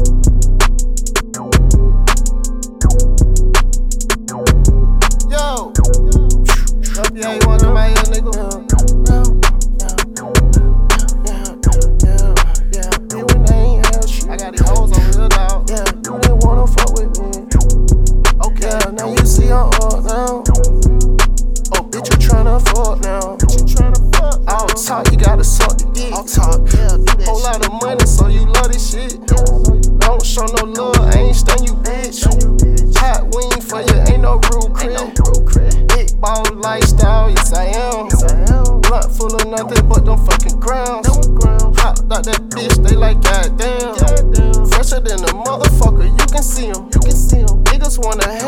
Yo, yeah, you want my young nigga? I got these hoes over here, dog. Yeah, you didn't wanna fuck with me. Okay, Yeah, now you see I'm up now. Oh, bitch, you tryna fuck now. All talk, you gotta suck the dick. I'll talk, yeah, do that. Whole lot of money, so you love this shit. Don't show no love, I ain't stun you, bitch. Hot wing for you, ain't no rude crib. Big ball lifestyle, yes I am. Blunt full of nothing but them fucking grounds. Hot like that bitch, they like goddamn. Fresher than a motherfucker, you can see 'em. Niggas wanna